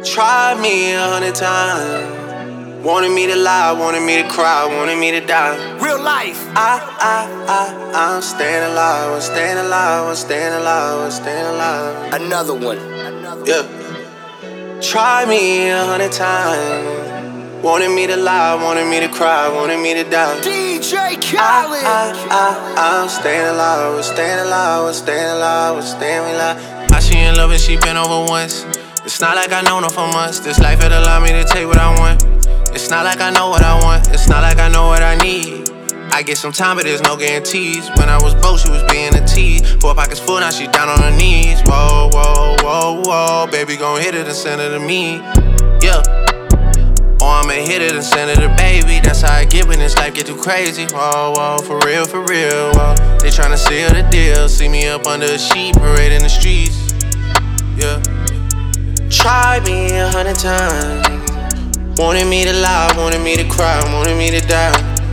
Tried me 100 times. Wanted me to lie, wanted me to cry, wanted me to die. Real life. I'm staying alive, I'm staying alive, I'm staying alive, I'm staying alive. Another one. Yeah. Tried me 100 times. Wanted me to lie, wanted me to cry, wanted me to die. DJ Khaled. I'm staying alive, I'm staying alive, I'm staying alive, I'm staying alive. How she in love and she been over once. It's not like I know her for months. This life had allowed me to take what I want. It's not like I know what I want. It's not like I know what I need. I get some time, but there's no guarantees. When I was broke, she was being a tease. 4 pockets full, now she down on her knees. Whoa, whoa, whoa, whoa. Baby gon' hit it and send it to me. Yeah. Or I'ma hit it and send it to baby. That's how I get when this life get too crazy. Whoa, whoa, for real, whoa. They tryna seal the deal. See me up under a sheet, parade in the streets. Yeah. Tried me 100 times. Wanted me to lie, wanted me to cry, wanted me to die.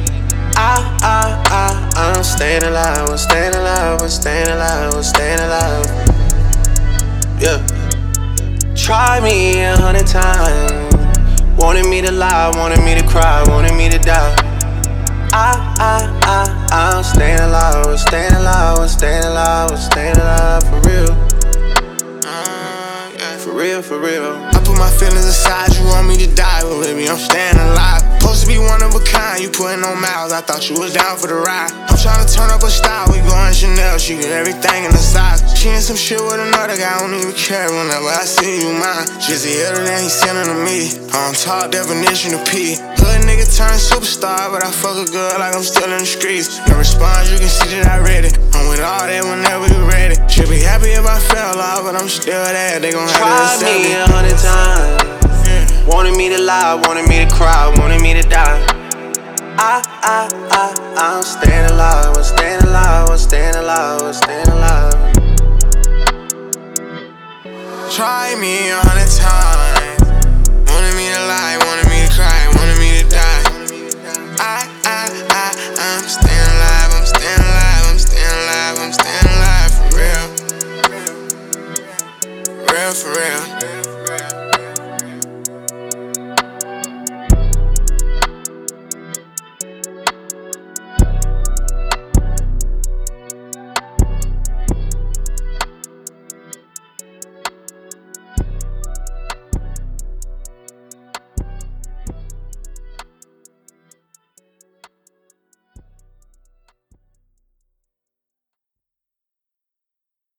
I'm staying alive, I'm staying alive, I'm staying alive, I'm staying alive. Yeah. Tried me 100 times. Wanted me to lie, wanted me to cry, wanted me to die. I'm staying alive, I'm staying alive, I'm staying alive, I'm staying alive for real. For real. I put my feelings aside, you want me to die, but baby, I'm staying alive. Supposed to be one of a kind, you putting on miles, I thought you was down for the ride. I'm trying to turn up a style, we going Chanel, she get everything in the size. She in some shit with another guy, I don't even care whenever I see you mine. Just the other day, he sending to me, on top definition of P. Hood nigga turned superstar, but I fuck a girl like I'm still in the streets. No response, you can see that I read it. I'm with all that whenever you ready. Should be happy if I fell off, but I'm still there, they gon' have to Tried me 100 times. Wanted me to lie, wanted me to cry, wanted me to die. I'm staying alive, I'm staying alive, I'm staying alive, I'm staying alive. Try me 100 times. Wanted me to lie, wanted me to cry, wanted me to die. I'm staying alive, I'm staying alive, I'm staying alive, I'm staying alive for real. For real.